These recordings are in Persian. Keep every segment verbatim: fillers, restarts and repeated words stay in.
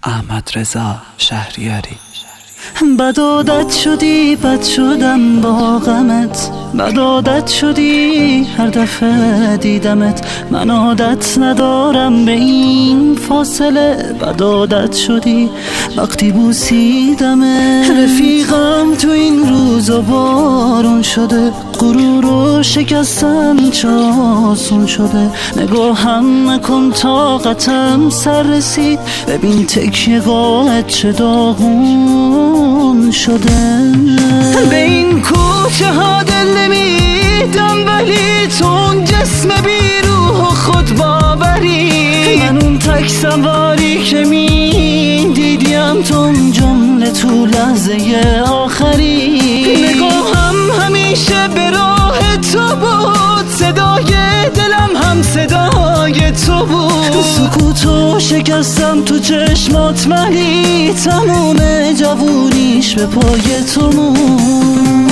احمد رضا شهریاری. بد عادت شدی، بد شدم با غمت، بد عادت شدی هر دفعه دیدمت. من عادت ندارم به این فاصله، بد عادت شدی وقتی بوسیدمت. رفیقم تو این روزا بارون شده، غرور و شکستن چه آسون شده. نگاهم نکن طاقتم سر رسید، ببین تکیه قاعد چه داغون شده. به این کوچه ها دل نمیدم، ولی تو اون جسم بی روح و خود باوری. من اون تک سواری که می دیدیم تو اون جمله تو لحظه آخری. نگاهم همیشه به راه تو بود، صدای دلم هم صدای تو بود. سکوتو شکستم تو چشمات، ولی تموم جوونیش به پای تو مون.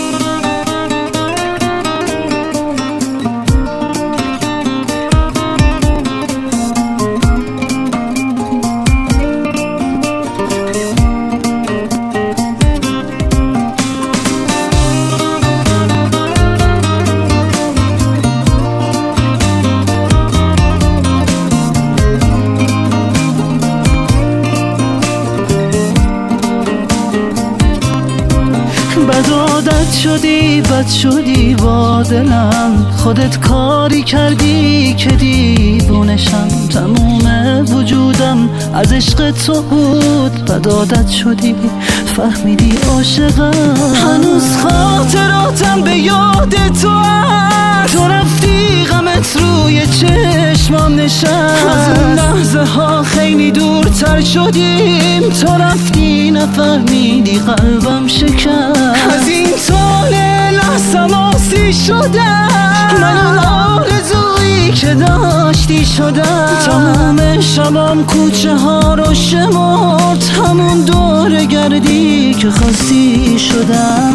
بد عادت شدی، بد شدی با دلم، خودت کاری کردی که دیوونشم. تموم وجودم از عشق تو بود، بد عادت شدی فهمیدی عاشقم. هنوز خاطراتم به یاد تو هست، تو رفتی غمت روی چشمام نشست. از اون لحظه ها خیلی دورتر شدیم، تو رفتی نفهمیدی قلبم شکست. از این طول لحظم آسی شدم، من اون آرزویی که داشتی شدم. تمام شبم کوچه ها رو شمرد، همون دور گردی که خواستی شدم.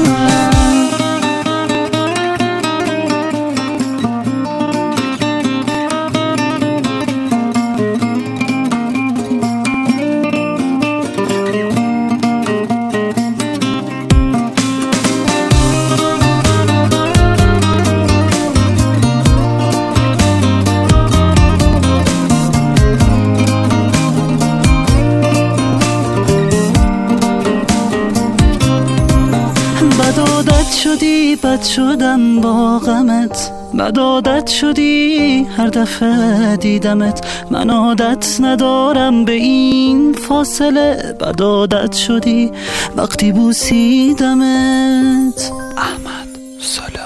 بد عادت شدی، بد شدم با غمت، بد عادت شدی هر دفعه دیدمت. من عادت ندارم به این فاصله، بد عادت شدی وقتی بوسیدمت. احمد سلو.